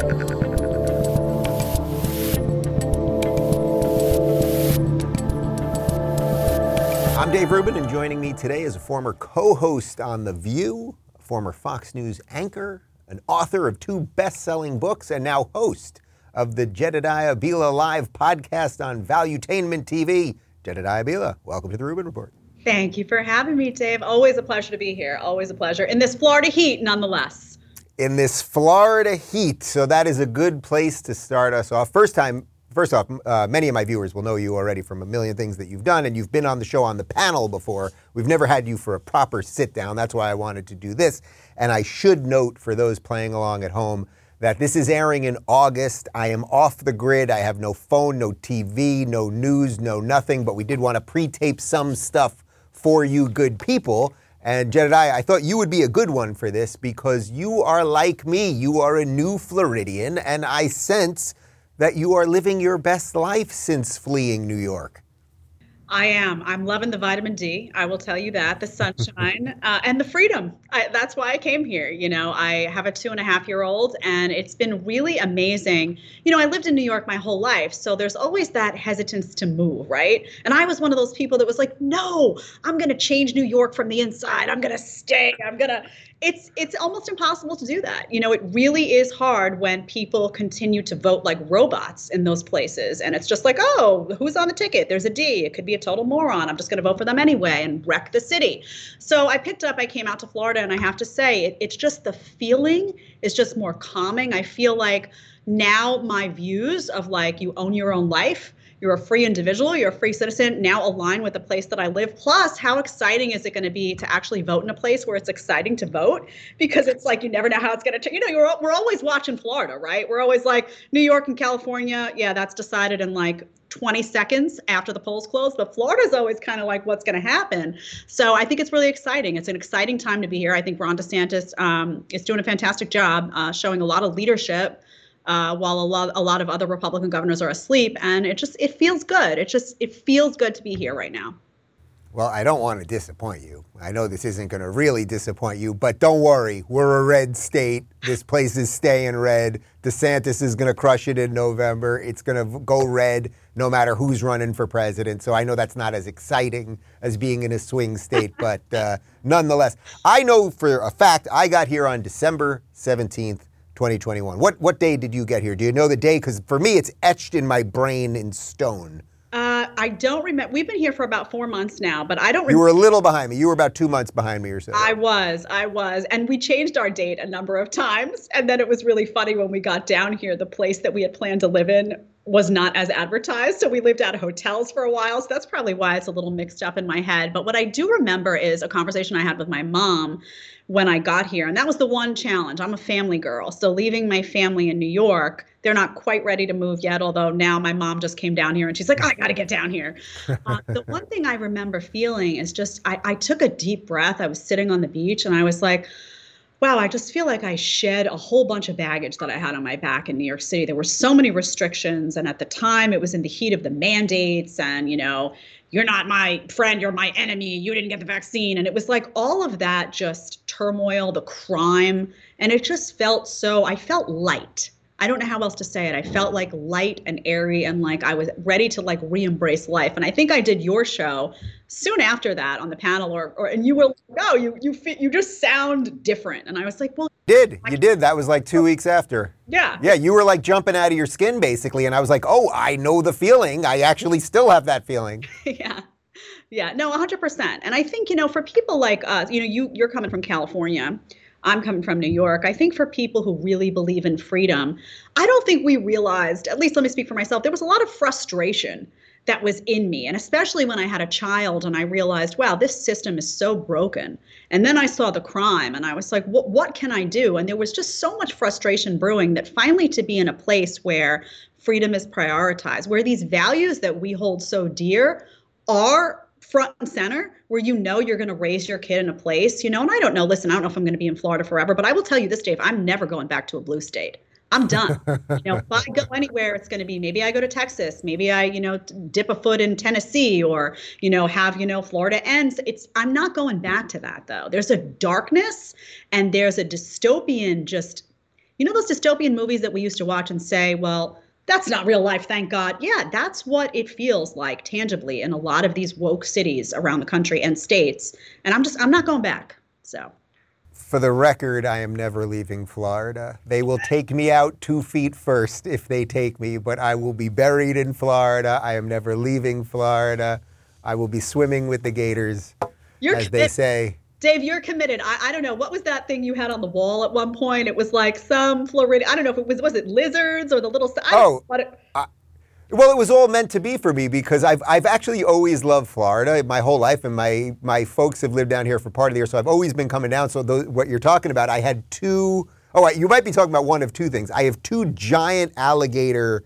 I'm Dave Rubin, and joining me today is a former co-host on The View, a former Fox News anchor, an author of 2 best-selling books, and now host of the Jedediah Bila Live podcast on Valuetainment TV. Jedediah Bila, welcome to the Rubin Report. Thank you for having me, Dave. Always a pleasure to be here. Always a pleasure. In this Florida heat, nonetheless. In this Florida heat, so that is a good place to start us off. First off, many of my viewers will know you already from a million things that you've done, and you've been on the show on the panel before. We've never had you for a proper sit-down. That's why I wanted to do this. And I should note for those playing along at home that this is airing in August. I am off the grid. I have no phone, no TV, no news, no nothing, but we did want to pre-tape some stuff for you good people. And Jedediah, I thought you would be a good one for this because you are like me. You are a new Floridian, and I sense that you are living your best life since fleeing New York. I am. I'm loving the vitamin D. I will tell you that. The sunshine and the freedom. That's why I came here. You know, I have a 2.5-year-old, and it's been really amazing. You know, I lived in New York my whole life, so there's always that hesitance to move, right? And I was one of those people that was like, no, I'm going to change New York from the inside. I'm going to stay. It's almost impossible to do that. You know, it really is hard when people continue to vote like robots in those places. And it's just like, oh, who's on the ticket? There's a D. It could be a total moron. I'm just going to vote for them anyway and wreck the city. So I came out to Florida, and I have to say, it's just the feeling is just more calming. I feel like now my views of like you own your own life, you're a free individual, you're a free citizen, now align with the place that I live. Plus, how exciting is it going to be to actually vote in a place where it's exciting to vote? Because it's like you never know how it's going to change. You know, we're always watching Florida, right? We're always like New York and California. Yeah, that's decided in like 20 seconds after the polls close. But Florida's always kind of like what's going to happen. So I think it's really exciting. It's an exciting time to be here. I think Ron DeSantis is doing a fantastic job showing a lot of leadership. While a lot of other Republican governors are asleep, and it feels good. It feels good to be here right now. Well, I don't want to disappoint you. I know this isn't going to really disappoint you, but don't worry. We're a red state. This place is staying red. DeSantis is going to crush it in November. It's going to go red no matter who's running for president. So I know that's not as exciting as being in a swing state, but nonetheless, I know for a fact I got here on December 17th, 2021. What day did you get here? Do you know the day? Because for me, it's etched in my brain in stone. I don't remember. We've been here for about 4 months now, but I don't remember. You were a little behind me. You were about 2 months behind me or so. I was. And we changed our date a number of times. And then it was really funny when we got down here, the place that we had planned to live in was not as advertised. So we lived out of hotels for a while. So that's probably why it's a little mixed up in my head. But what I do remember is a conversation I had with my mom when I got here. And that was the one challenge. I'm a family girl. So leaving my family in New York, they're not quite ready to move yet, although now my mom just came down here and she's like, I got to get down here. The one thing I remember feeling is just I took a deep breath. I was sitting on the beach and I was like, wow, I just feel like I shed a whole bunch of baggage that I had on my back in New York City. There were so many restrictions. And at the time, it was in the heat of the mandates and, you know, you're not my friend, you're my enemy, you didn't get the vaccine. And it was like all of that just turmoil, the crime. And it just I felt light. I don't know how else to say it. I felt like light and airy and like I was ready to like re-embrace life. And I think I did your show soon after that on the panel and you were like, no, you just sound different. And I was like, well, you did. That was like 2 weeks after. Yeah. Yeah, you were like jumping out of your skin basically. And I was like, oh, I know the feeling. I actually still have that feeling. Yeah, no, 100%. And I think, you know, for people like us, you know, you're coming from California. I'm coming from New York. I think for people who really believe in freedom, I don't think we realized, at least let me speak for myself, there was a lot of frustration that was in me. And especially when I had a child and I realized, wow, this system is so broken. And then I saw the crime and I was like, what can I do? And there was just so much frustration brewing that finally to be in a place where freedom is prioritized, where these values that we hold so dear are front and center, where you know you're going to raise your kid in a place, you know, and I don't know if I'm going to be in Florida forever, but I will tell you this, Dave, I'm never going back to a blue state. I'm done. You know, if I go anywhere, it's going to be, maybe I go to Texas, maybe I, you know, dip a foot in Tennessee or, you know, have, you know, Florida ends. I'm not going back to that though. There's a darkness and there's a dystopian just, you know those dystopian movies that we used to watch and say, well, that's not real life, thank God. Yeah, that's what it feels like tangibly in a lot of these woke cities around the country and states. And I'm not going back. So. For the record, I am never leaving Florida. They will take me out 2 feet first if they take me, but I will be buried in Florida. I am never leaving Florida. I will be swimming with the gators, as they say. Dave, you're committed. I don't know. What was that thing you had on the wall at one point? It was like some Florida, I don't know if was it lizards or the little, well, it was all meant to be for me because I've actually always loved Florida my whole life, and my folks have lived down here for part of the year, so I've always been coming down. So what you're talking about, I had two. Oh, you might be talking about one of two things. I have 2 giant alligator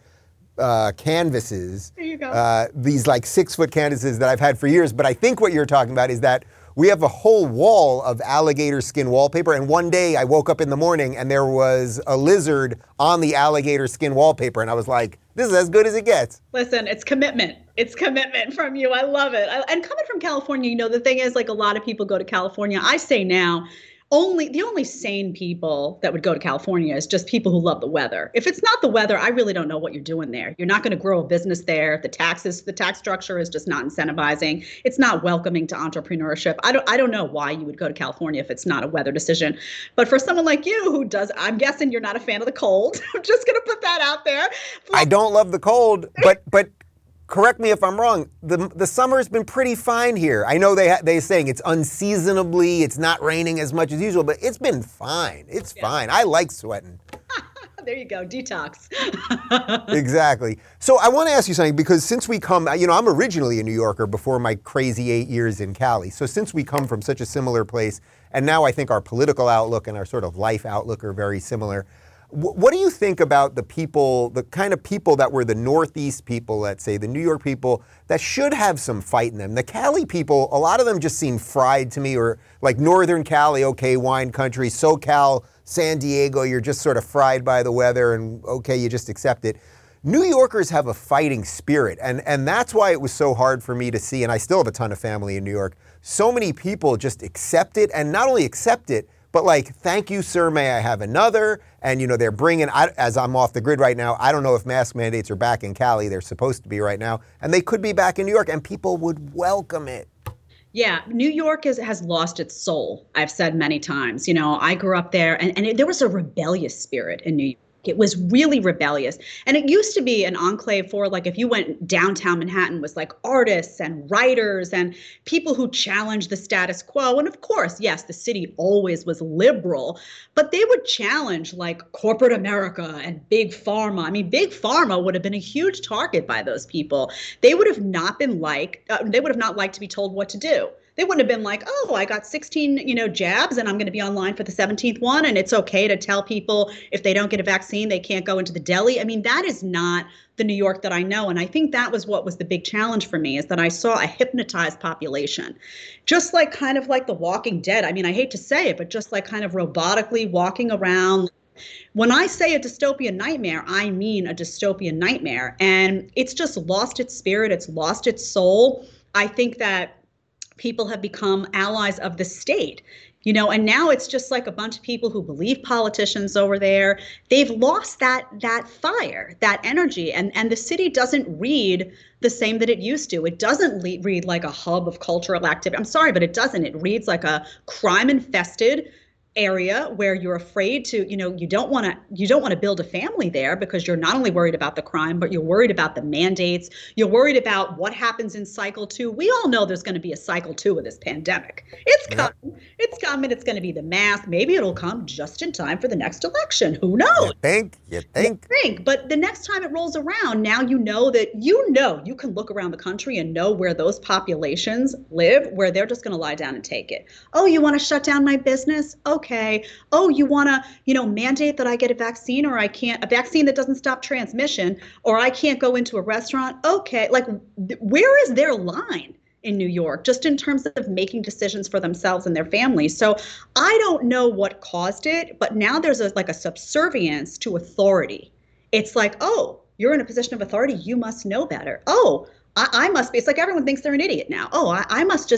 canvases. There you go. These like 6-foot canvases that I've had for years. But I think what you're talking about is that we have a whole wall of alligator skin wallpaper. And one day I woke up in the morning and there was a lizard on the alligator skin wallpaper. And I was like, this is as good as it gets. Listen, it's commitment. It's commitment from you. I love it. And coming from California, you know, the thing is, like, a lot of people go to California. I say now, the only sane people that would go to California is just people who love the weather. If it's not the weather, I really don't know what you're doing there. You're not going to grow a business there. The tax structure is just not incentivizing. It's not welcoming to entrepreneurship. I don't know why you would go to California if it's not a weather decision. But for someone like you who does, I'm guessing you're not a fan of the cold. I'm just going to put that out there. I don't love the cold, but correct me if I'm wrong. The summer's been pretty fine here. I know they're saying it's unseasonably, it's not raining as much as usual, but it's been fine. It's fine. I like sweating. There you go, detox. Exactly. So I want to ask you something, because since we come, you know, I'm originally a New Yorker before my crazy 8 years in Cali. So since we come from such a similar place, and now I think our political outlook and our sort of life outlook are very similar. What do you think about the people, the kind of people that were the Northeast people, let's say, the New York people, that should have some fight in them? The Cali people, a lot of them just seem fried to me, or like Northern Cali, okay, wine country, SoCal, San Diego, you're just sort of fried by the weather and okay, you just accept it. New Yorkers have a fighting spirit, and that's why it was so hard for me to see, and I still have a ton of family in New York, so many people just accept it, and not only accept it, but like, thank you, sir, may I have another? And, you know, they're bringing, as I'm off the grid right now, I don't know if mask mandates are back in Cali. They're supposed to be right now. And they could be back in New York, and people would welcome it. Yeah, New York has lost its soul. I've said many times. You know, I grew up there, and there was a rebellious spirit in New York. It was really rebellious. And it used to be an enclave for, like, if you went downtown Manhattan, was like artists and writers and people who challenged the status quo. And of course, yes, the city always was liberal, but they would challenge like corporate America and big pharma. I mean, big pharma would have been a huge target by those people. They would have not liked to be told what to do. They wouldn't have been like, oh, I got 16, jabs and I'm going to be online for the 17th one. And it's okay to tell people if they don't get a vaccine, they can't go into the deli. I mean, that is not the New York that I know. And I think that was what was the big challenge for me, is that I saw a hypnotized population, just like kind of like The Walking Dead. I mean, I hate to say it, but just like kind of robotically walking around. When I say a dystopian nightmare, I mean a dystopian nightmare. And it's just lost its spirit. It's lost its soul. I think that people have become allies of the state, and now it's just like a bunch of people who believe politicians over there. They've lost that fire, that energy, and the city doesn't read the same that it used to. It doesn't read like a hub of cultural activity. I'm sorry, but it doesn't. It reads like a crime-infested area where you're afraid to, you don't want to build a family there, because you're not only worried about the crime, but you're worried about the mandates. You're worried about what happens in cycle 2. We all know there's going to be a cycle 2 of this pandemic. It's coming. Yep. It's coming. It's going to be the mask. Maybe it'll come just in time for the next election. Who knows? You think. But the next time it rolls around, now you know that you can look around the country and know where those populations live, where they're just going to lie down and take it. Oh, you want to shut down my business? Okay. Oh, you want to, mandate that I get a vaccine, or a vaccine that doesn't stop transmission, or I can't go into a restaurant? Okay. Like, where is their line in New York, just in terms of making decisions for themselves and their families? So I don't know what caused it, but now there's a subservience to authority. It's like, oh, you're in a position of authority, you must know better. Oh, I must be. It's like everyone thinks they're an idiot now. Oh, I must just,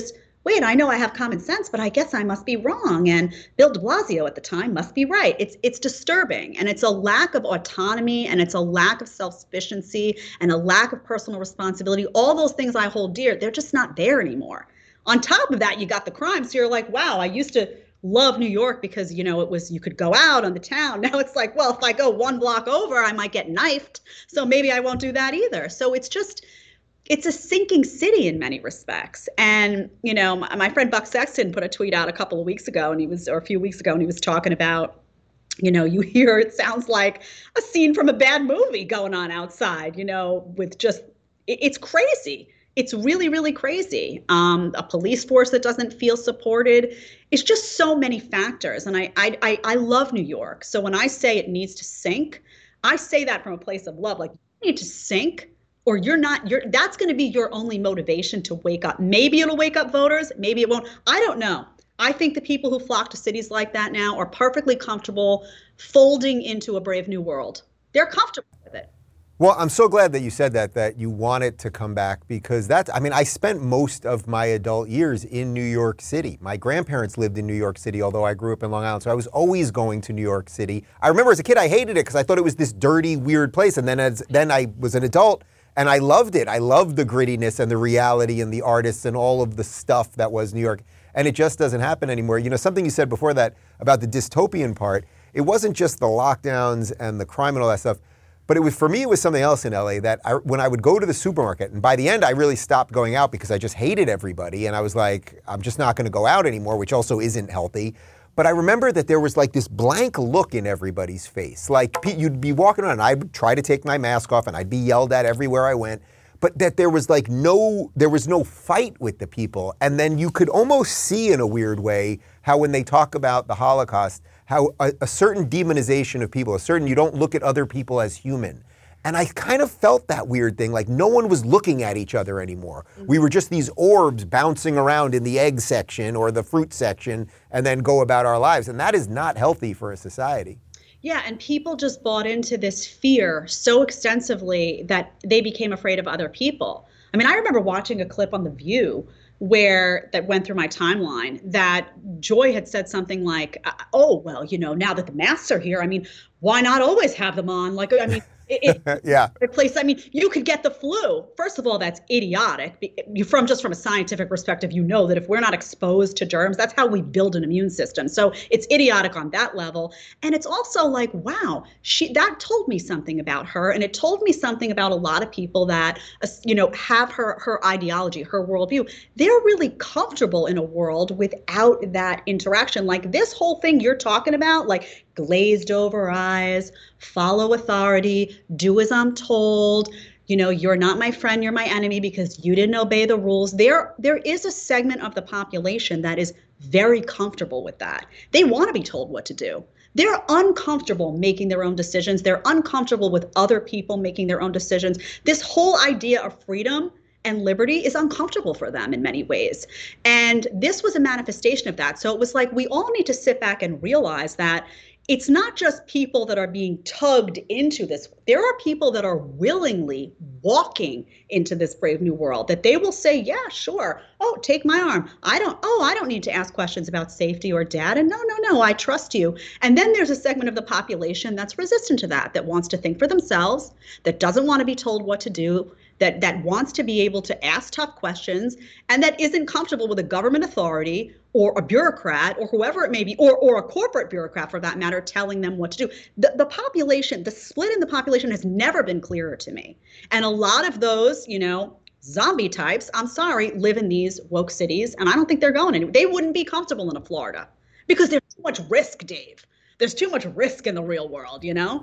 wait, I know I have common sense, but I guess I must be wrong. And Bill de Blasio at the time must be right. It's disturbing. And it's a lack of autonomy, and it's a lack of self-sufficiency, and a lack of personal responsibility. All those things I hold dear, they're just not there anymore. On top of that, you got the crime. So you're like, wow, I used to love New York because, it was, you could go out on the town. Now it's like, well, if I go one block over, I might get knifed. So maybe I won't do that either. So it's a sinking city in many respects. And, my friend Buck Sexton put a tweet out a couple of weeks ago, or a few weeks ago, and he was talking about, you hear, it sounds like a scene from a bad movie going on outside, with just, it's crazy. It's really, really crazy. A police force that doesn't feel supported. It's just so many factors. And I love New York. So when I say it needs to sink, I say that from a place of love. Like, you need to sink, or that's going to be your only motivation to wake up. Maybe it'll wake up voters. Maybe it won't. I don't know. I think the people who flock to cities like that now are perfectly comfortable folding into a brave new world. They're comfortable with it. Well, I'm so glad that you said that you want it to come back, because I spent most of my adult years in New York City. My grandparents lived in New York City, although I grew up in Long Island, so I was always going to New York City. I remember as a kid, I hated it because I thought it was this dirty, weird place. And then I was an adult and I loved it. I loved the grittiness and the reality and the artists and all of the stuff that was New York. And it just doesn't happen anymore. Something you said before that about the dystopian part, it wasn't just the lockdowns and the crime and all that stuff. But for me, it was something else in LA that when I would go to the supermarket, and by the end, I really stopped going out because I just hated everybody. And I was like, I'm just not going to go out anymore, which also isn't healthy. But I remember that there was like this blank look in everybody's face. Like, you'd be walking around and I would try to take my mask off and I'd be yelled at everywhere I went. But that there was no fight with the people. And then you could almost see in a weird way how when they talk about the Holocaust, how a certain demonization of people, you don't look at other people as human. And I kind of felt that weird thing, like no one was looking at each other anymore. We were just these orbs bouncing around in the egg section or the fruit section and then go about our lives. And that is not healthy for a society. Yeah, and people just bought into this fear so extensively that they became afraid of other people. I mean, I remember watching a clip on The View that went through my timeline that Joy had said something like, oh, well, now that the masks are here, I mean, why not always have them on? Like, I mean, yeah. You could get the flu. First of all, that's idiotic. From a scientific perspective, that if we're not exposed to germs, that's how we build an immune system. So it's idiotic on that level. And it's also like, wow, that told me something about her. And it told me something about a lot of people that, have her ideology, her worldview. They're really comfortable in a world without that interaction. Like this whole thing you're talking about, like glazed over eyes, follow authority, do as I'm told, you're not my friend, you're my enemy because you didn't obey the rules. There is a segment of the population that is very comfortable with that. They want to be told what to do. They're uncomfortable making their own decisions. They're uncomfortable with other people making their own decisions. This whole idea of freedom and liberty is uncomfortable for them in many ways. And this was a manifestation of that. So it was like, we all need to sit back and realize that it's not just people that are being tugged into this. There are people that are willingly walking into this brave new world, that they will say, yeah, sure. Oh, take my arm. I don't need to ask questions about safety or data. No, I trust you. And then there's a segment of the population that's resistant to that wants to think for themselves, that doesn't want to be told what to do, that wants to be able to ask tough questions, and that isn't comfortable with a government authority or a bureaucrat or whoever it may be, or a corporate bureaucrat for that matter, telling them what to do. The population, the split in the population has never been clearer to me. And a lot of those, zombie types, I'm sorry, live in these woke cities, and I don't think they're going anywhere. They wouldn't be comfortable in Florida because there's too much risk, Dave. There's too much risk in the real world,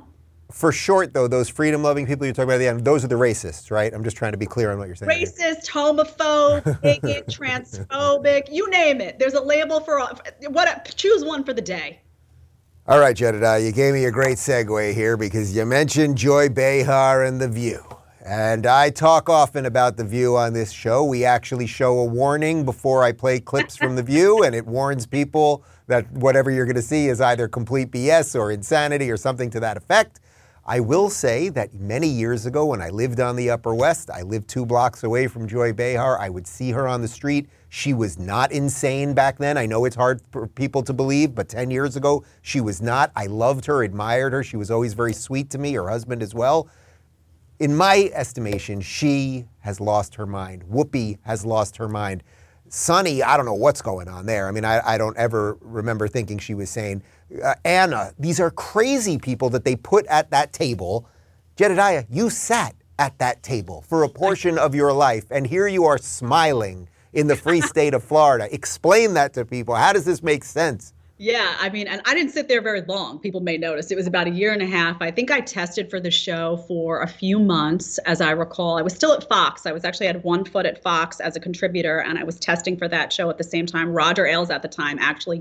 For short, though, those freedom-loving people you're talking about at the end, those are the racists, right? I'm just trying to be clear on what you're saying. Racist, homophobe, bigot, transphobic, you name it. There's a label for choose one for the day. All right, Jedediah, you gave me a great segue here because you mentioned Joy Behar and The View. And I talk often about The View on this show. We actually show a warning before I play clips from The View, and it warns people that whatever you're going to see is either complete BS or insanity or something to that effect. I will say that many years ago when I lived on the Upper West, I lived 2 blocks away from Joy Behar. I would see her on the street. She was not insane back then. I know it's hard for people to believe, but 10 years ago, she was not. I loved her, admired her. She was always very sweet to me, her husband as well. In my estimation, she has lost her mind. Whoopi has lost her mind. Sunny, I don't know what's going on there. I mean, I don't ever remember thinking she was sane. Anna, these are crazy people that they put at that table. Jedediah, you sat at that table for a portion of your life, and here you are smiling in the free state of Florida. Explain that to people. How does this make sense? Yeah, I mean, and I didn't sit there very long. People may notice it was about 1.5 years. I think I tested for the show for a few months, as I recall. I was still at Fox. I was actually had one foot at Fox as a contributor, and I was testing for that show at the same time. Roger Ailes at the time actually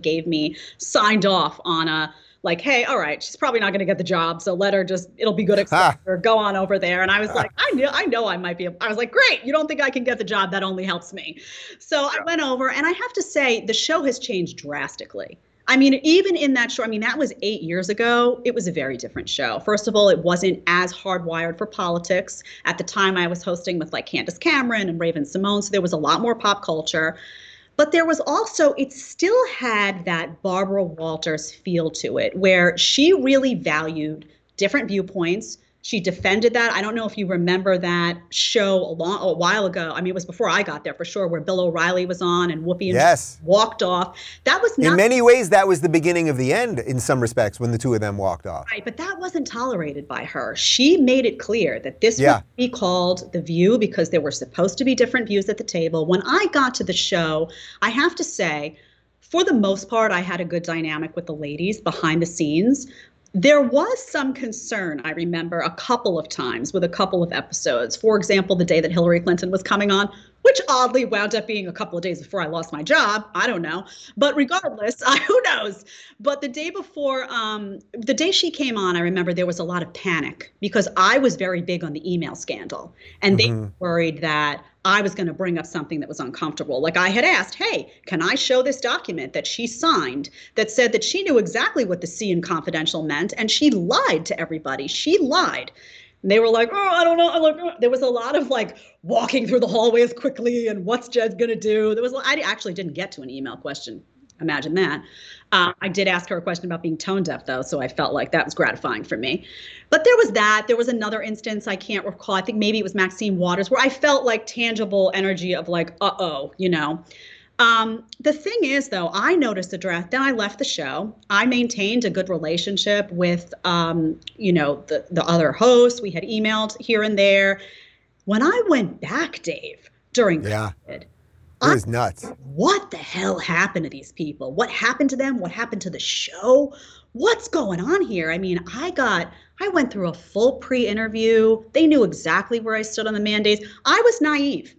signed off on a, like, hey, all right, she's probably not going to get the job, so let her it'll be good exposure, go on over there. And I was like, I know I might be. I was like, great, you don't think I can get the job? That only helps me. So I went over, and I have to say, the show has changed drastically. I mean, even in that show, I mean, that was 8 years ago. It was a very different show. First of all, it wasn't as hardwired for politics. At the time, I was hosting with like Candace Cameron and Raven Simone, so there was a lot more pop culture. But there was also, it still had that Barbara Walters feel to it, where she really valued different viewpoints. She defended that. I don't know if you remember that show a while ago. I mean, it was before I got there for sure, where Bill O'Reilly was on and Whoopi and walked off. That was not, in many ways, that was the beginning of the end in some respects when the two of them walked off. Right, but that wasn't tolerated by her. She made it clear that this would be called The View because there were supposed to be different views at the table. When I got to the show, I have to say, for the most part, I had a good dynamic with the ladies behind the scenes. There was some concern, I remember, a couple of times with a couple of episodes. For example, the day that Hillary Clinton was coming on, which oddly wound up being a couple of days before I lost my job. I don't know. But regardless, who knows? But the day before, the day she came on, I remember there was a lot of panic because I was very big on the email scandal. And they were worried that I was going to bring up something that was uncomfortable. Like I had asked, hey, can I show this document that she signed that said that she knew exactly what the C in confidential meant, and she lied to everybody. She lied. And they were like, oh, I don't know. There was a lot of like walking through the hallways quickly and what's Jed going to do. I actually didn't get to an email question. Imagine that. I did ask her a question about being tone deaf, though, so I felt like that was gratifying for me. But there was that. There was another instance, I can't recall. I think maybe it was Maxine Waters, where I felt like tangible energy of like, you know. The thing is, though, I noticed the draft. Then I left the show. I maintained a good relationship with, you know, the other hosts. We had emailed here and there. When I went back, Dave, during COVID, it was nuts. What the hell happened to these people? What happened to them? What happened to the show? What's going on here? I mean, I went through a full pre-interview. They knew exactly where I stood on the mandates. I was naive.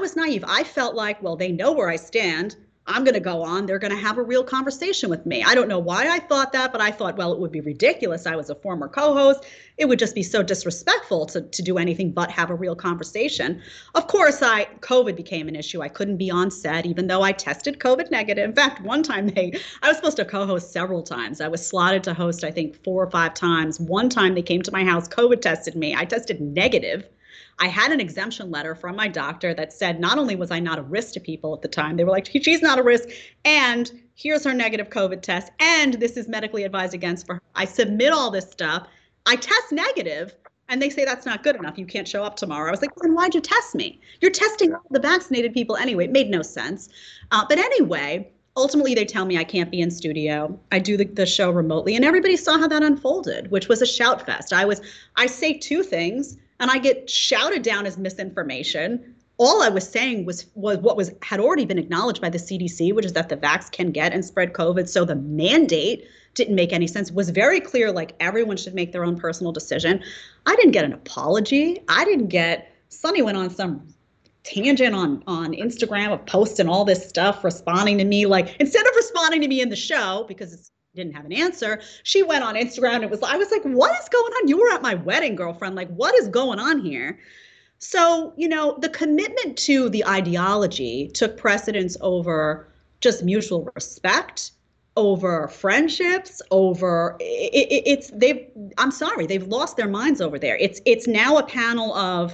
I felt like, well, they know where I stand. I'm going to go on. They're going to have a real conversation with me. I don't know why I thought that, but I thought, well, it would be ridiculous. I was a former co-host. It would just be so disrespectful to do anything but have a real conversation. Of course, COVID became an issue. I couldn't be on set, even though I tested COVID negative. In fact, one time I was supposed to co-host several times. I was slotted to host, I think, 4 or 5 times. One time they came to my house, COVID tested me. I tested negative. I had an exemption letter from my doctor that said not only was I not a risk to people at the time, they were like, she's not a risk, and here's her negative COVID test, and this is medically advised against for her. I submit all this stuff. I test negative, and they say that's not good enough. You can't show up tomorrow. I was like, well, then why'd you test me? You're testing all the vaccinated people anyway. It made no sense. But anyway, ultimately, they tell me I can't be in studio. I do the show remotely, and everybody saw how that unfolded, which was a shout fest. I say 2 things, and I get shouted down as misinformation. All I was saying was what had already been acknowledged by the CDC, which is that the vax can get and spread COVID. So the mandate didn't make any sense. It was very clear, like everyone should make their own personal decision. I didn't get an apology. Sunny went on some tangent on Instagram of posting all this stuff, responding to me. Like, instead of responding to me in the show, because didn't have an answer, she went on Instagram and I was like, what is going on? You were at my wedding, girlfriend. Like, what is going on here? So, you know, the commitment to the ideology took precedence over just mutual respect, over friendships, over I'm sorry, they've lost their minds over there. It's now a panel of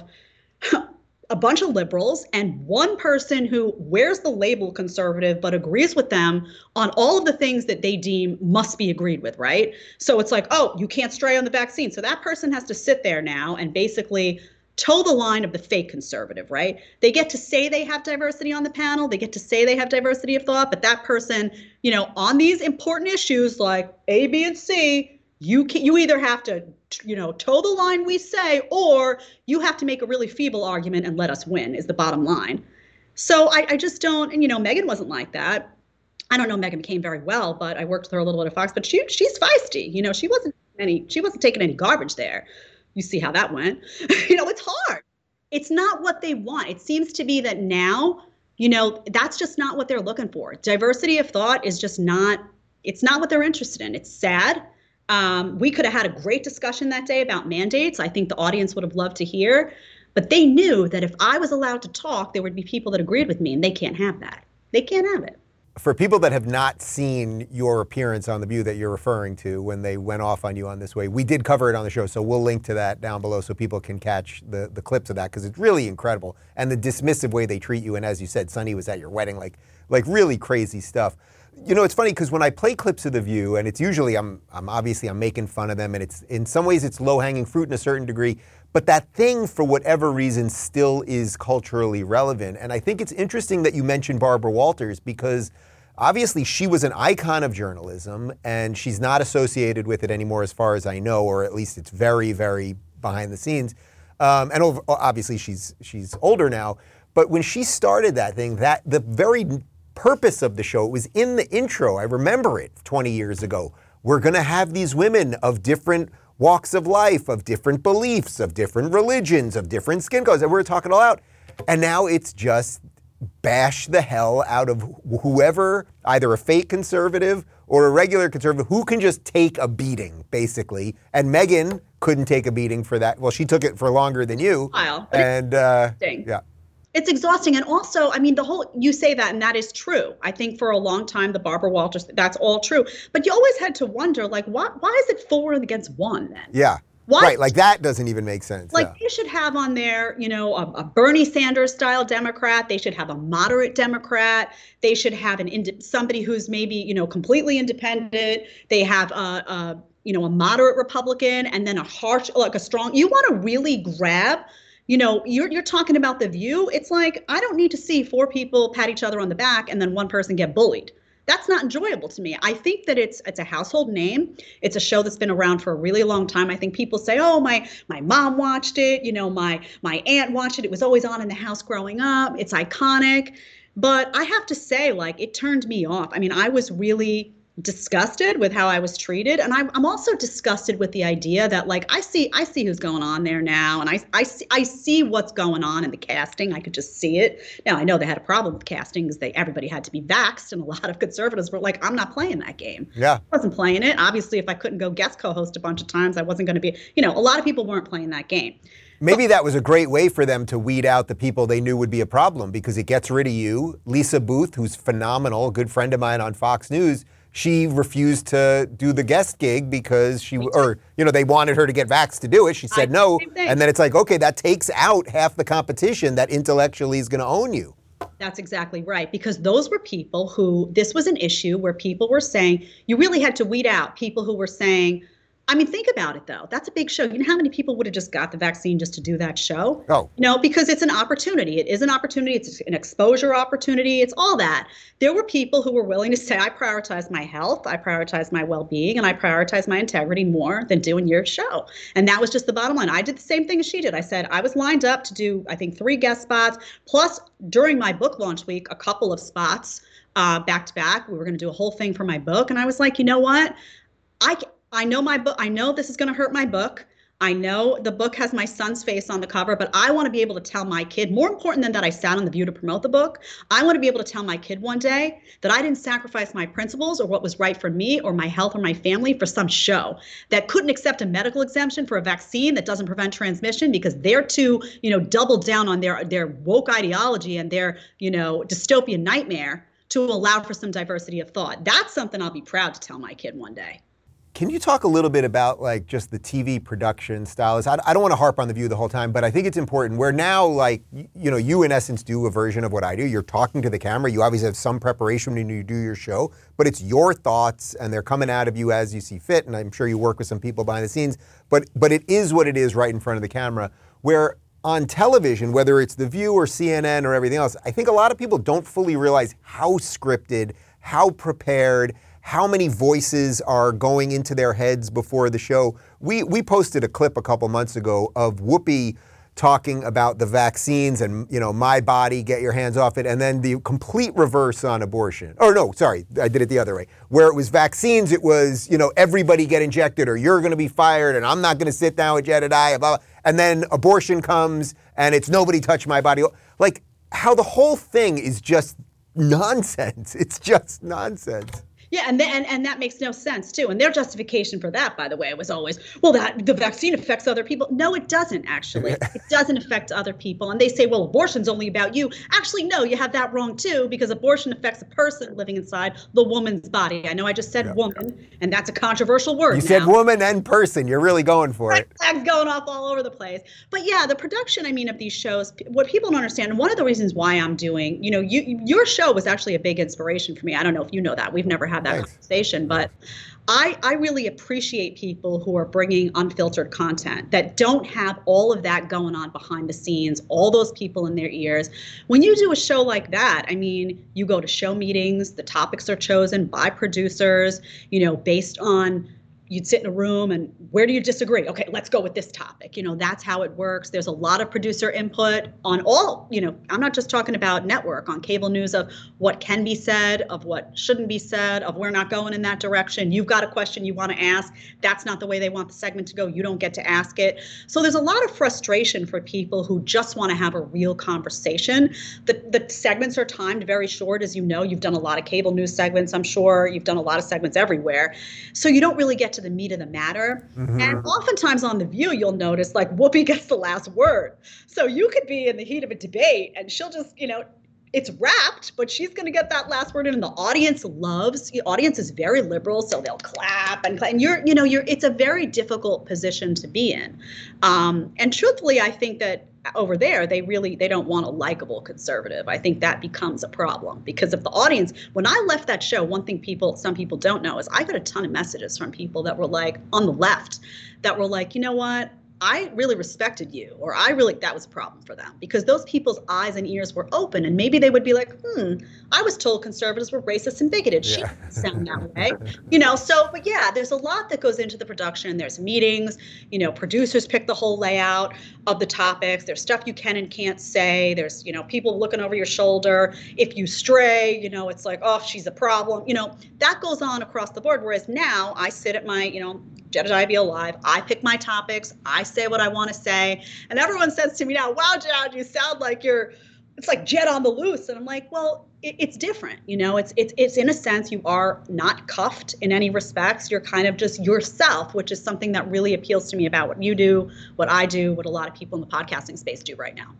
a bunch of liberals and one person who wears the label conservative but agrees with them on all of the things that they deem must be agreed with, right? So it's like, oh, you can't stray on the vaccine. So that person has to sit there now and basically toe the line of the fake conservative, right? They get to say they have diversity on the panel. They get to say they have diversity of thought, but that person, on these important issues like A, B, and C, you either have to, toe the line we say, or you have to make a really feeble argument and let us win is the bottom line. So I just don't, and Megyn wasn't like that. I don't know Megyn McCain very well, but I worked with her a little bit at Fox, but she's feisty. She wasn't taking any garbage there. You see how that went. It's hard. It's not what they want. It seems to be that now, that's just not what they're looking for. Diversity of thought is just it's not what they're interested in. It's sad. We could have had a great discussion that day about mandates. I think the audience would have loved to hear, but they knew that if I was allowed to talk, there would be people that agreed with me, and they can't have that. They can't have it. For people that have not seen your appearance on The View that you're referring to when they went off on you on This Way, we did cover it on the show, so we'll link to that down below so people can catch the clips of that, because it's really incredible. And the dismissive way they treat you, and as you said, Sonny was at your wedding, like really crazy stuff. It's funny because when I play clips of The View, and it's usually I'm making fun of them, and it's in some ways it's low-hanging fruit in a certain degree, but that thing, for whatever reason, still is culturally relevant. And I think it's interesting that you mentioned Barbara Walters, because obviously she was an icon of journalism, and she's not associated with it anymore as far as I know, or at least it's very, very behind the scenes. And obviously she's older now. But when she started that thing, that the very purpose of the show, it was in the intro, I remember it 20 years ago. We're going to have these women of different walks of life, of different beliefs, of different religions, of different skin colors, and we're talking all out. And now it's just bash the hell out of whoever, either a fake conservative or a regular conservative, who can just take a beating, basically. And Megyn couldn't take a beating for that. Well, she took it for longer than you. And yeah. It's exhausting. And also, you say that, and that is true. I think for a long time, the Barbara Walters, that's all true. But you always had to wonder, like, why is it 4 against 1 then? Yeah. Why? Right, like that doesn't even make sense. Like they should have on there, a Bernie Sanders style Democrat. They should have a moderate Democrat. They should have somebody who's maybe, completely independent. They have a moderate Republican, and then a harsh, like a strong. You want to really grab. You're talking about The View. It's like, I don't need to see 4 people pat each other on the back and then one person get bullied. That's not enjoyable to me. I think that it's a household name. It's a show that's been around for a really long time. I think people say, oh, my mom watched it. My aunt watched it. It was always on in the house growing up. It's iconic. But I have to say, like, it turned me off. I was really disgusted with how I was treated. And I'm also disgusted with the idea that, like, I see who's going on there now. And I see what's going on in the casting. I could just see it. Now, I know they had a problem with casting because everybody had to be vaxxed. And a lot of conservatives were like, I'm not playing that game. Yeah. I wasn't playing it. Obviously, if I couldn't go guest co-host a bunch of times, I wasn't going to be, a lot of people weren't playing that game. Maybe that was a great way for them to weed out the people they knew would be a problem, because it gets rid of you. Lisa Booth, who's phenomenal, a good friend of mine on Fox News, she refused to do the guest gig because they wanted her to get vaxxed to do it. She said no. And then it's like, okay, that takes out half the competition that intellectually is going to own you. That's exactly right. Because those were people who, this was an issue where people were saying, you really had to weed out people who were saying, think about it, though. That's a big show. You know how many people would have just got the vaccine just to do that show? Oh. Because it's an opportunity. It is an opportunity. It's an exposure opportunity. It's all that. There were people who were willing to say, I prioritize my health, I prioritize my well-being, and I prioritize my integrity more than doing your show. And that was just the bottom line. I did the same thing as she did. I said I was lined up to do, I think, 3 guest spots, plus during my book launch week, a couple of spots back to back. We were going to do a whole thing for my book. And I was like, you know what? I know my book. I know this is going to hurt my book. I know the book has my son's face on the cover, but I want to be able to tell my kid, more important than that I sat on The View to promote the book, I want to be able to tell my kid one day that I didn't sacrifice my principles or what was right for me or my health or my family for some show that couldn't accept a medical exemption for a vaccine that doesn't prevent transmission because they're too, doubled down on their woke ideology and their, dystopian nightmare to allow for some diversity of thought. That's something I'll be proud to tell my kid one day. Can you talk a little bit about like just the TV production styles? I don't want to harp on The View the whole time, but I think it's important. Where now, like, you know, you in essence do a version of what I do. You're talking to the camera. You obviously have some preparation when you do your show, but it's your thoughts and they're coming out of you as you see fit. And I'm sure you work with some people behind the scenes, but it is what it is right in front of the camera. Where on television, whether it's The View or CNN or everything else, I think a lot of people don't fully realize how scripted, how prepared, how many voices are going into their heads before the show. We posted a clip a couple months ago of Whoopi talking about the vaccines and, you know, my body, get your hands off it, and then the complete reverse on abortion. Oh, no, sorry, I did it the other way. Where it was vaccines, it was, you know, everybody get injected or you're going to be fired and I'm not going to sit down with Jedediah, blah, blah. And then abortion comes and it's nobody touch my body. Like, how the whole thing is just nonsense. It's just nonsense. Yeah, and that makes no sense too. And their justification for that, by the way, was always, well, that the vaccine affects other people. No, it doesn't actually. It doesn't affect other people. And they say, well, abortion's only about you. Actually, no, you have that wrong too, because abortion affects a person living inside the woman's body. I know I just said woman, and that's a controversial word. You said woman and person. You're really going for it. Flags going off all over the place. But yeah, the production, I mean, of these shows, what people don't understand, and one of the reasons why I'm doing, you know, your show was actually a big inspiration for me. I don't know if you know that. We've never had that conversation, but I really appreciate people who are bringing unfiltered content that don't have all of that going on behind the scenes, all those people in their ears. When you do a show like that, I mean, you go to show meetings, the topics are chosen by producers, you know, based on, you'd sit in a room and where do you disagree? Okay, let's go with this topic. You know, that's how it works. There's a lot of producer input on all, you know, I'm not just talking about network, on cable news, of what can be said, of what shouldn't be said, of we're not going in that direction. You've got a question you want to ask. That's not the way they want the segment to go. You don't get to ask it. So there's a lot of frustration for people who just want to have a real conversation. The segments are timed very short. As you know, you've done a lot of cable news segments. I'm sure you've done a lot of segments everywhere. So you don't really get to the meat of the matter. Mm-hmm. And oftentimes on The View, you'll notice like Whoopi gets the last word. So you could be in the heat of a debate and she'll just, you know, it's wrapped, but she's going to get that last word in. And the audience the audience is very liberal, so they'll clap and it's a very difficult position to be in. And truthfully, I think that over there, they don't want a likable conservative. I think that becomes a problem because if the audience, when I left that show, one thing some people don't know is I got a ton of messages from people that were like on the left that were like, you know what? I really respected you, or that was a problem for them because those people's eyes and ears were open and maybe they would be like, I was told conservatives were racist and bigoted. She doesn't sound that way, you know? So, but yeah, there's a lot that goes into the production. There's meetings, you know, producers pick the whole layout of the topics. There's stuff you can and can't say. There's, you know, people looking over your shoulder. If you stray, you know, it's like, oh, she's a problem. You know, that goes on across the board. Whereas now I sit at my, you know, Jedediah Beal Live. I pick my topics. I say what I want to say. And everyone says to me now, wow, Jed, you sound like it's like Jed on the loose. And I'm like, well, it's different. You know, it's in a sense, you are not cuffed in any respects. You're kind of just yourself, which is something that really appeals to me about what you do, what I do, what a lot of people in the podcasting space do right now.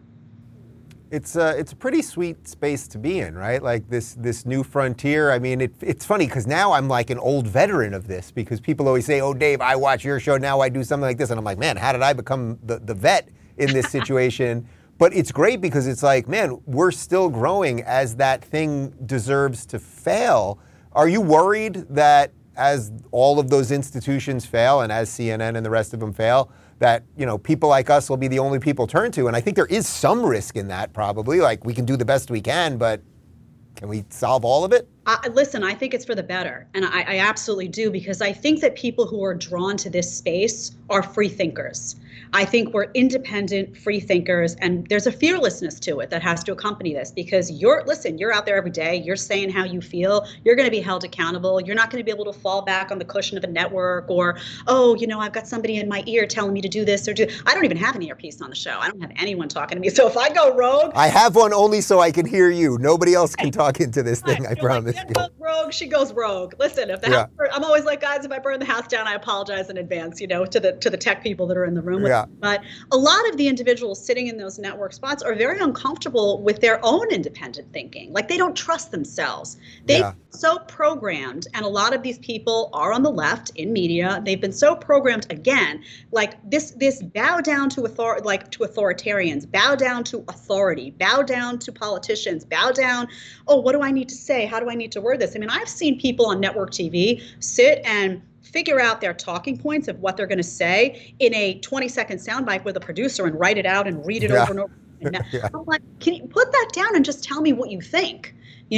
It's a pretty sweet space to be in, right? Like this new frontier. I mean, it's funny because now I'm like an old veteran of this because people always say, oh, Dave, I watch your show, now I do something like this. And I'm like, man, how did I become the vet in this situation? But it's great because it's like, man, we're still growing as that thing deserves to fail. Are you worried that as all of those institutions fail and as CNN and the rest of them fail, that, you know, people like us will be the only people turned to? And I think there is some risk in that probably. Like we can do the best we can, but can we solve all of it? Listen, I think it's for the better. And I absolutely do, because I think that people who are drawn to this space are free thinkers. I think we're independent free thinkers, and there's a fearlessness to it that has to accompany this because you're out there every day, you're saying how you feel, you're going to be held accountable. You're not going to be able to fall back on the cushion of a network or, oh, you know, I've got somebody in my ear telling me to do this or do. I don't even have an earpiece on the show. I don't have anyone talking to me. So if I go rogue. I have one only so I can hear you. Nobody else can talk into this thing, I promise. Jen goes rogue, she goes rogue. Listen, if the house, I'm always like, guys, if I burn the house down, I apologize in advance, to the tech people that are in the room with me. But a lot of the individuals sitting in those network spots are very uncomfortable with their own independent thinking. Like, they don't trust themselves. They've been so programmed, and a lot of these people are on the left in media. They've been so programmed, again, like this bow down to authoritarians, bow down to authority, bow down to politicians, bow down, oh, what do I need to say? How do I need to word this? I mean, I've seen people on network TV sit and figure out their talking points of what they're going to say in a 20-second soundbite with a producer and write it out and read it over and over. And I'm like, can you put that down and just tell me what you think?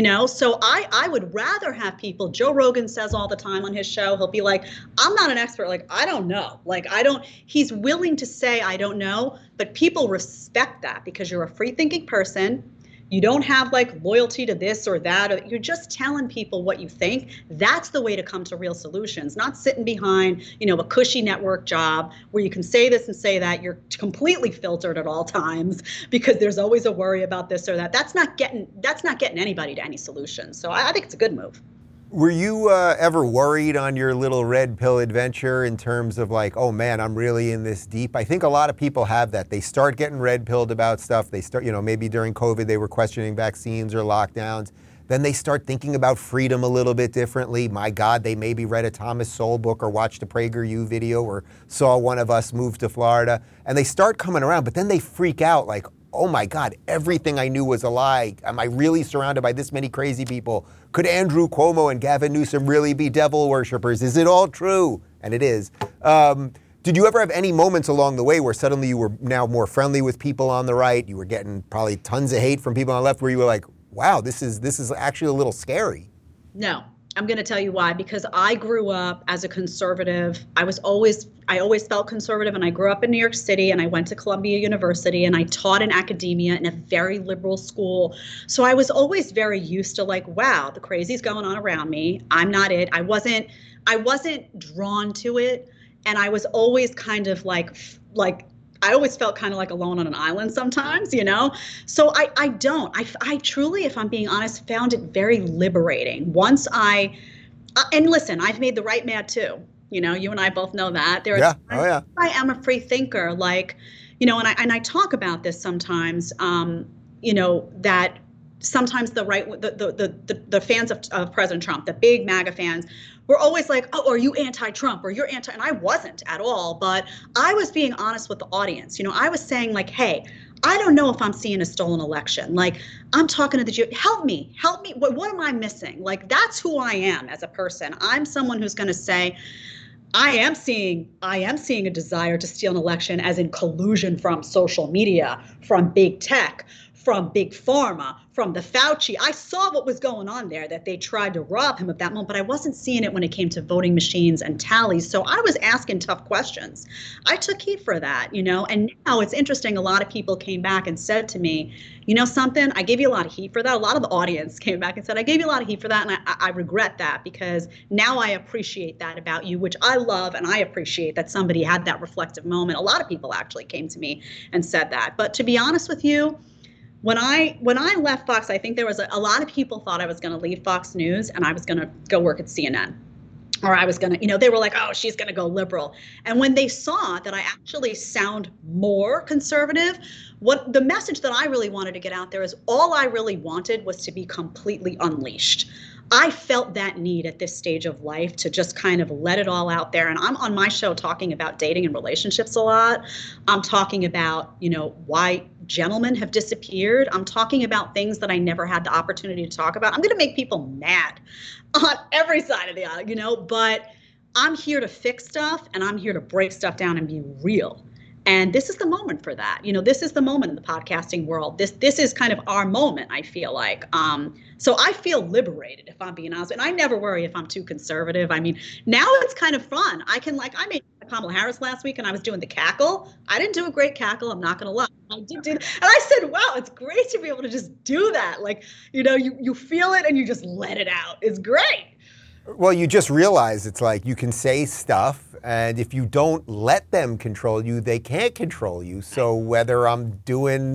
So I would rather have people, Joe Rogan says all the time on his show, he'll be like, I'm not an expert. Like, I don't know. Like, he's willing to say, I don't know, but people respect that because you're a free thinking person. You don't have like loyalty to this or that, or you're just telling people what you think. That's the way to come to real solutions, not sitting behind, a cushy network job where you can say this and say that. You're completely filtered at all times because there's always a worry about this or that. That's not getting anybody to any solution. So I think it's a good move. Were you ever worried on your little red pill adventure in terms of like, oh man, I'm really in this deep? I think a lot of people have that. They start getting red pilled about stuff. They start, maybe during COVID they were questioning vaccines or lockdowns. Then they start thinking about freedom a little bit differently. My God, they maybe read a Thomas Sowell book or watched a PragerU video or saw one of us move to Florida. And they start coming around, but then they freak out like, oh my God, everything I knew was a lie. Am I really surrounded by this many crazy people? Could Andrew Cuomo and Gavin Newsom really be devil worshippers? Is it all true? And it is. Did you ever have any moments along the way where suddenly you were now more friendly with people on the right? You were getting probably tons of hate from people on the left where you were like, wow, this is actually a little scary. No. I'm going to tell you why, because I grew up as a conservative. I always felt conservative, and I grew up in New York City, and I went to Columbia University, and I taught in academia in a very liberal school. So I was always very used to like, wow, the crazy's going on around me. I'm not it. I wasn't drawn to it, and I was always kind of like I always felt kind of like alone on an island sometimes, So I truly, if I'm being honest, found it very liberating. Once and listen, I've made the right mad too. You and I both know that. I am a free thinker, like, and I talk about this sometimes, that sometimes the right, the fans of President Trump, the big MAGA fans, we're always like, oh, are you anti-Trump or you're anti, and I wasn't at all, but I was being honest with the audience. I was saying like, hey, I don't know if I'm seeing a stolen election. Like, I'm talking to the help me. What am I missing? Like, that's who I am as a person. I'm someone who's going to say, I am seeing a desire to steal an election, as in collusion from social media, from big tech, from big pharma, from the Fauci. I saw what was going on there, that they tried to rob him of that moment, but I wasn't seeing it when it came to voting machines and tallies. So I was asking tough questions. I took heat for that, and now it's interesting. A lot of people came back and said to me, something, I gave you a lot of heat for that. A lot of the audience came back and said, I gave you a lot of heat for that. And I regret that, because now I appreciate that about you, which I love. And I appreciate that somebody had that reflective moment. A lot of people actually came to me and said that. But to be honest with you, when I left Fox, I think there was a lot of people thought I was going to leave Fox News and I was going to go work at CNN. Or I was going to, they were like, oh, she's going to go liberal. And when they saw that I actually sound more conservative, what the message that I really wanted to get out there is all I really wanted was to be completely unleashed. I felt that need at this stage of life to just kind of let it all out there. And I'm on my show talking about dating and relationships a lot. I'm talking about, why gentlemen have disappeared. I'm talking about things that I never had the opportunity to talk about. I'm going to make people mad on every side of the aisle, but I'm here to fix stuff and I'm here to break stuff down and be real. And this is the moment for that. This is the moment in the podcasting world. This is kind of our moment, I feel like. So I feel liberated, if I'm being honest. And I never worry if I'm too conservative. I mean, now it's kind of fun. I made Kamala Harris last week and I was doing the cackle. I didn't do a great cackle, I'm not going to lie. I did do that. And I said, wow, it's great to be able to just do that. Like, you feel it and you just let it out. It's great. Well, you just realize it's like you can say stuff, and if you don't let them control you, they can't control you. So whether I'm doing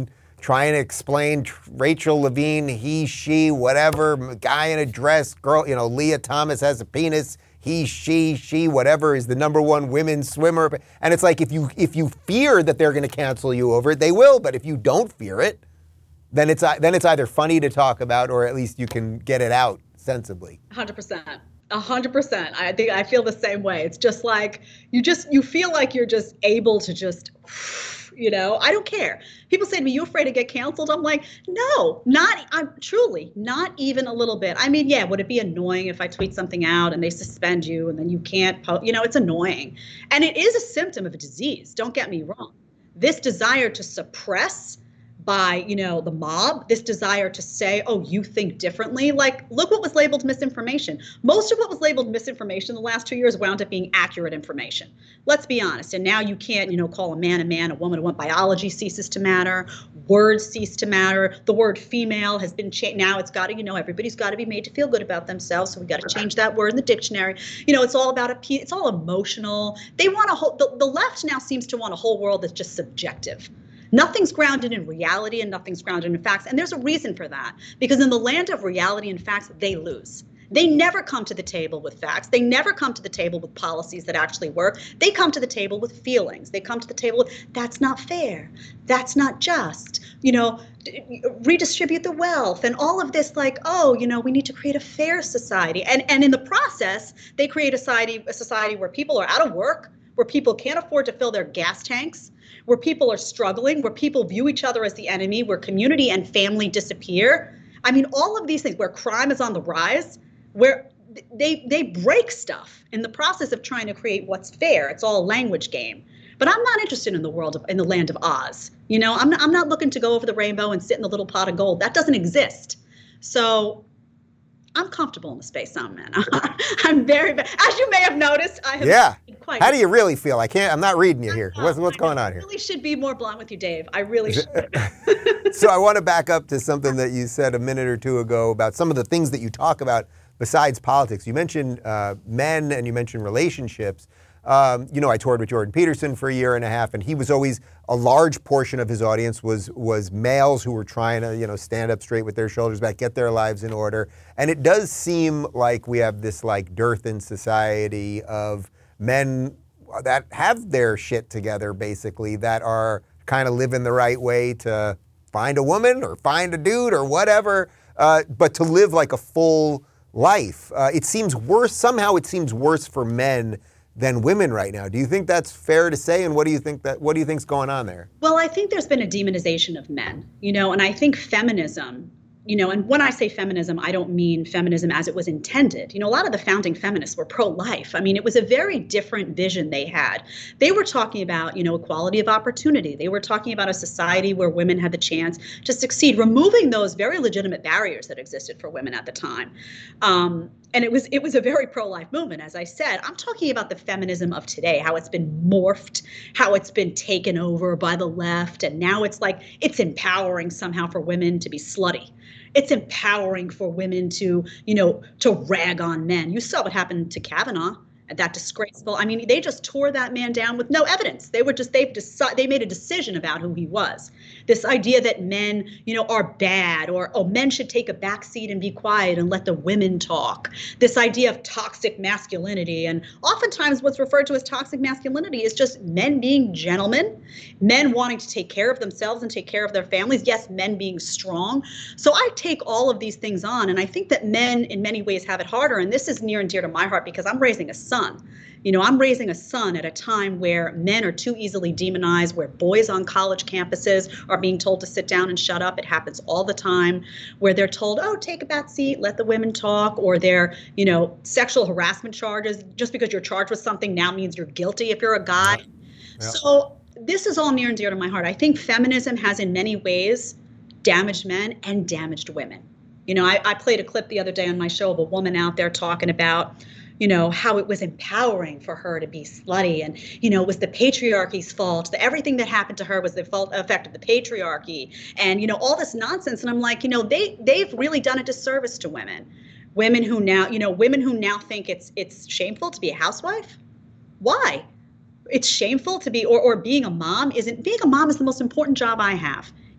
trying to explain Rachel Levine, he, she, whatever, guy in a dress, girl, Leah Thomas has a penis, he, she, whatever, is the #1 women's swimmer. And it's like, if you fear that they're going to cancel you over it, they will. But if you don't fear it, then it's either funny to talk about, or at least you can get it out sensibly. 100%. 100%. I feel the same way. It's just like, you feel like you're just able to just, I don't care. People say to me, you afraid to get canceled? I'm like, no, I'm truly not even a little bit. I mean, yeah, would it be annoying if I tweet something out and they suspend you and then you can't post, it's annoying. And it is a symptom of a disease. Don't get me wrong. This desire to suppress by, the mob, this desire to say, oh, you think differently. Like, look what was labeled misinformation. Most of what was labeled misinformation the last 2 years wound up being accurate information. Let's be honest. And now you can't, call a man, a woman, a woman. Biology ceases to matter. Words cease to matter. The word female has been changed. Now it's got to, everybody's got to be made to feel good about themselves. So we got to change that word in the dictionary. It's all about it's all emotional. They want the left now seems to want a whole world that's just subjective. Nothing's grounded in reality and nothing's grounded in facts. And there's a reason for that, because in the land of reality and facts, they lose. They never come to the table with facts. They never come to the table with policies that actually work. They come to the table with feelings. They come to the table with, that's not fair. That's not just, redistribute the wealth and all of this, like, we need to create a fair society. And in the process, they create a society where people are out of work, where people can't afford to fill their gas tanks, where people are struggling, where people view each other as the enemy, where community and family disappear. I mean, all of these things, where crime is on the rise, where they break stuff in the process of trying to create what's fair. It's all a language game. But I'm not interested in the land of Oz. I'm not looking to go over the rainbow and sit in the little pot of gold. That doesn't exist. So I'm comfortable in the space I'm in. I'm very, as you may have noticed, I have. Yeah. How do you really feel? I'm not reading you here. What's going on here? I really should be more blunt with you, Dave. I really should. So I want to back up to something that you said a minute or two ago about some of the things that you talk about besides politics. You mentioned men and you mentioned relationships. I toured with Jordan Peterson for a year and a half, and he was always, a large portion of his audience was males who were trying to, stand up straight with their shoulders back, get their lives in order. And it does seem like we have this dearth in society of men that have their shit together, basically, that are kind of living the right way to find a woman or find a dude or whatever, but to live like a full life. It seems worse. Somehow it seems worse for men than women right now. Do you think that's fair to say? And what do you think's going on there? Well, I think there's been a demonization of men, and I think feminism, and when I say feminism, I don't mean feminism as it was intended. A lot of the founding feminists were pro-life. I mean, it was a very different vision they had. They were talking about, equality of opportunity. They were talking about a society where women had the chance to succeed, removing those very legitimate barriers that existed for women at the time. And it was a very pro-life movement, as I said. I'm talking about the feminism of today, how it's been morphed, how it's been taken over by the left, and now it's like it's empowering somehow for women to be slutty. It's empowering for women to rag on men. You saw what happened to Kavanaugh. That disgraceful. I mean, they just tore that man down with no evidence. They made a decision about who he was. This idea that men, are bad, or men should take a back seat and be quiet and let the women talk. This idea of toxic masculinity, and oftentimes what's referred to as toxic masculinity is just men being gentlemen, men wanting to take care of themselves and take care of their families. Yes, men being strong. So I take all of these things on, and I think that men in many ways have it harder. And this is near and dear to my heart because I'm raising a son. I'm raising a son at a time where men are too easily demonized, where boys on college campuses are being told to sit down and shut up. It happens all the time, where they're told, oh, take a back seat, let the women talk, or they're, sexual harassment charges. Just because you're charged with something now means you're guilty if you're a guy. Yeah. So this is all near and dear to my heart. I think feminism has in many ways damaged men and damaged women. I played a clip the other day on my show of a woman out there talking about how it was empowering for her to be slutty, and, it was the patriarchy's fault, that everything that happened to her was the effect of the patriarchy, and, all this nonsense. And I'm like, they've really done a disservice to women. Women who now think it's shameful to be a housewife. Why? It's shameful to be, or being a mom isn't. Being a mom is the most important job I have.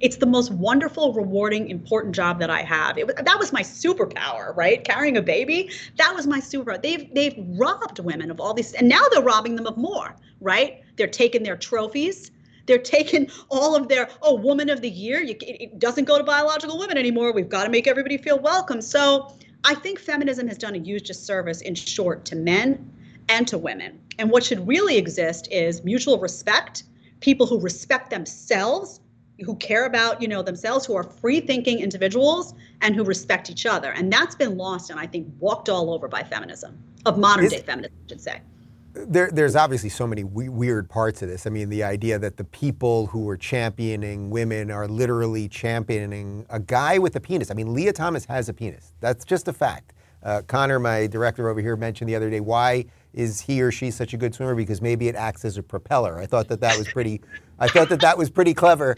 It's the most wonderful, rewarding, important job that I have. That was my superpower, right? Carrying a baby, that was my superpower. They've robbed women of all these, and now they're robbing them of more, right? They're taking their trophies. They're taking all of their, woman of the year. It doesn't go to biological women anymore. We've got to make everybody feel welcome. So I think feminism has done a huge disservice, in short, to men and to women. And what should really exist is mutual respect, people who respect themselves, who care about, themselves, who are free-thinking individuals, and who respect each other. And that's been lost and I think walked all over by feminism, of modern day feminism, I should say. There's obviously so many weird parts of this. I mean, the idea that the people who are championing women are literally championing a guy with a penis. I mean, Leah Thomas has a penis. That's just a fact. Connor, my director over here, mentioned the other day, why is he or she such a good swimmer? Because maybe it acts as a propeller. I thought that was pretty. I thought that was pretty clever.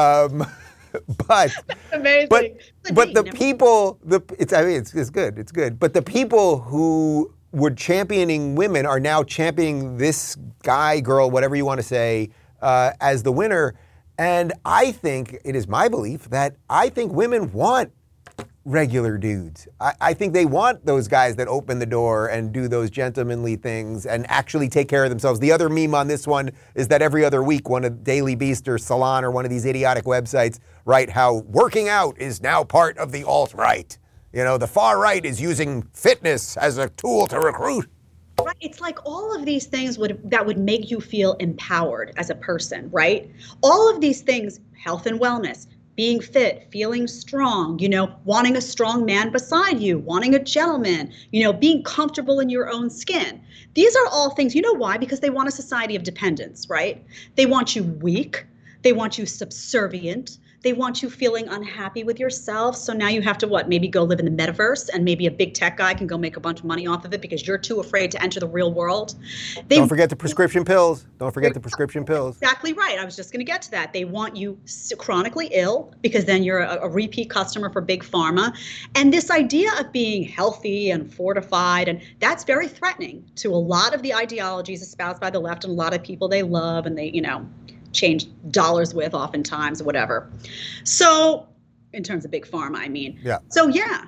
But amazing. But the people, it's good. It's good. But the people who were championing women are now championing this guy, girl, whatever you want to say, as the winner. And I think, it is my belief, that I think women want regular dudes. I think they want those guys that open the door and do those gentlemanly things and actually take care of themselves. The other meme on this one is that every other week, one of Daily Beast or Salon or one of these idiotic websites write how working out is now part of the alt-right. The far right is using fitness as a tool to recruit. Right. It's like all of these things that would make you feel empowered as a person, right? All of these things, health and wellness, being fit, feeling strong, wanting a strong man beside you, wanting a gentleman, being comfortable in your own skin. These are all things, why? Because they want a society of dependence, right? They want you weak. They want you subservient. They want you feeling unhappy with yourself. So now you have to maybe go live in the metaverse, and maybe a big tech guy can go make a bunch of money off of it because you're too afraid to enter the real world. Don't forget the prescription pills. Don't forget the prescription pills. Exactly right. I was just going to get to that. They want you chronically ill because then you're a repeat customer for big pharma. And this idea of being healthy and fortified, and that's very threatening to a lot of the ideologies espoused by the left and a lot of people they love and they, change dollars with oftentimes, whatever. So in terms of big pharma, I mean. Yeah. So yeah,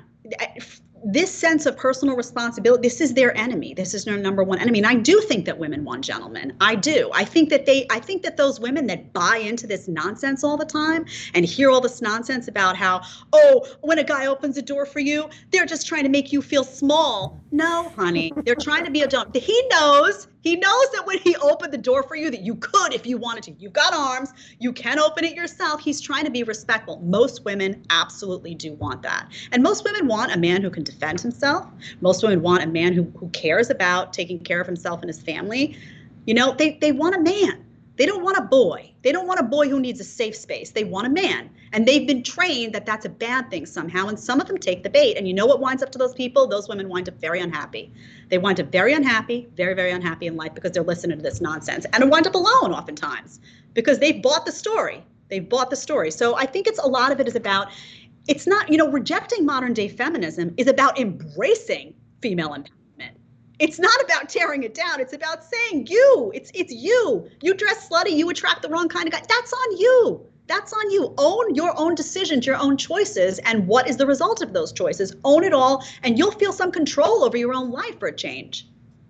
this sense of personal responsibility, this is their enemy. This is their number one enemy. And I do think that women want gentlemen. I do. I think that those women that buy into this nonsense all the time and hear all this nonsense about how, when a guy opens a door for you, they're just trying to make you feel small. No, honey, they're trying to be a don't. He knows that when he opened the door for you, that you could if you wanted to. You've got arms. You can open it yourself. He's trying to be respectful. Most women absolutely do want that. And most women want a man who can defend himself. Most women want a man who cares about taking care of himself and his family. They want a man. They don't want a boy. They don't want a boy who needs a safe space. They want a man. And they've been trained that that's a bad thing somehow. And some of them take the bait. And you know what winds up to those people? Those women wind up very unhappy. They wind up very unhappy, very, very unhappy in life because they're listening to this nonsense. And wind up alone oftentimes because they've bought the story. They've bought the story. So I think a lot of it is about, it's not, rejecting modern day feminism is about embracing female empowerment. It's not about tearing it down. It's about saying it's you. You dress slutty, you attract the wrong kind of guy. That's on you. That's on you. Own your own decisions, your own choices, and what is the result of those choices. Own it all, and you'll feel some control over your own life for a change.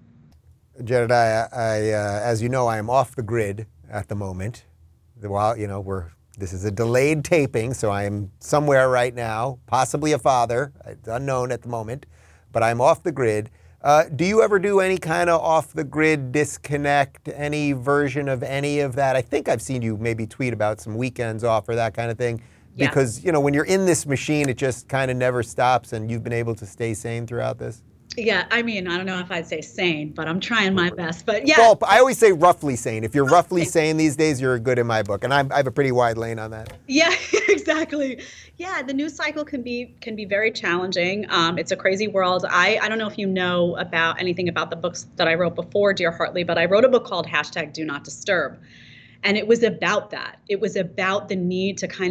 Jedediah, as you know, I am off the grid at the moment. While, this is a delayed taping, so I am somewhere right now, possibly a father. It's unknown at the moment, but I'm off the grid. Do you ever do any kind of off-the-grid disconnect, any version of any of that? I think I've seen you maybe tweet about some weekends off or that kind of thing. Yeah. Because, when you're in this machine, it just kind of never stops, and you've been able to stay sane throughout this. Yeah, I mean, I don't know if I'd say sane, but I'm trying my best. But yeah. Well, I always say roughly sane. If you're roughly sane these days, you're good in my book. And I have a pretty wide lane on that. Yeah, exactly. Yeah, the news cycle can be very challenging. It's a crazy world. I don't know if you know anything about the books that I wrote before Dear Hartley, but I wrote a book called #Do Not Disturb. And it was about that. It was about the need to kind of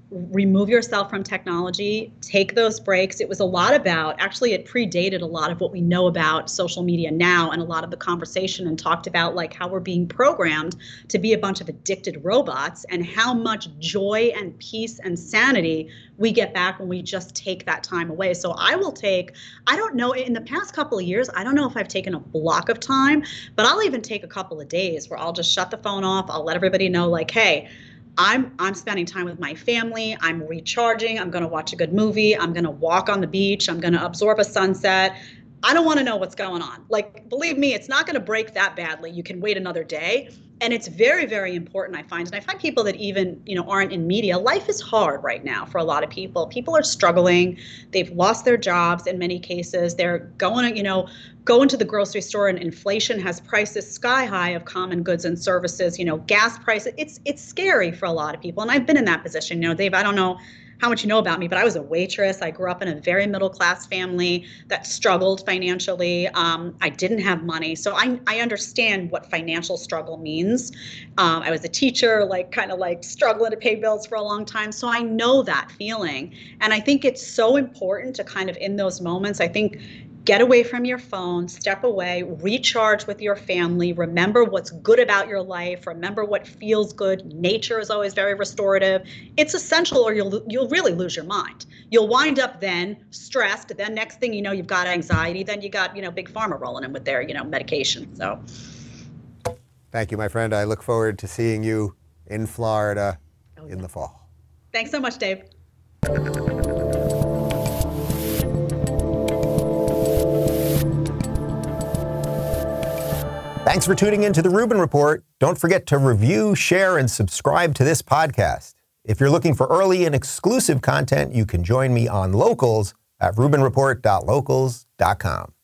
remove yourself from technology, take those breaks. It was a lot about, actually it predated a lot of what we know about social media now, and a lot of the conversation, and talked about like how we're being programmed to be a bunch of addicted robots, and how much joy and peace and sanity we get back when we just take that time away. So I don't know, in the past couple of years, I don't know if I've taken a block of time, but I'll even take a couple of days where I'll just shut the phone off. I'll let everybody know like, hey, I'm spending time with my family. I'm recharging. I'm going to watch a good movie. I'm going to walk on the beach. I'm going to absorb a sunset. I don't want to know what's going on. Like, believe me, it's not going to break that badly. You can wait another day. And it's very, very important, I find. And I find people that even, aren't in media, life is hard right now for a lot of people. People are struggling. They've lost their jobs in many cases. They're going to, go into the grocery store, and inflation has prices sky high of common goods and services, gas prices. It's scary for a lot of people. And I've been in that position. Dave, I don't know how much you know about me, but I was a waitress. I grew up in a very middle-class family that struggled financially. I didn't have money. So I understand what financial struggle means. I was a teacher, kind of struggling to pay bills for a long time. So I know that feeling. And I think it's so important to kind of, in those moments, I think, get away from your phone, step away, recharge with your family, remember what's good about your life, remember what feels good. Nature is always very restorative. It's essential, or you'll really lose your mind. You'll wind up then stressed. Then next thing you know, you've got anxiety. Then you got, Big Pharma rolling in with their, medication. So. Thank you, my friend. I look forward to seeing you in Florida in the fall. Thanks so much, Dave. Thanks for tuning in to The Rubin Report. Don't forget to review, share, and subscribe to this podcast. If you're looking for early and exclusive content, you can join me on Locals at rubinreport.locals.com.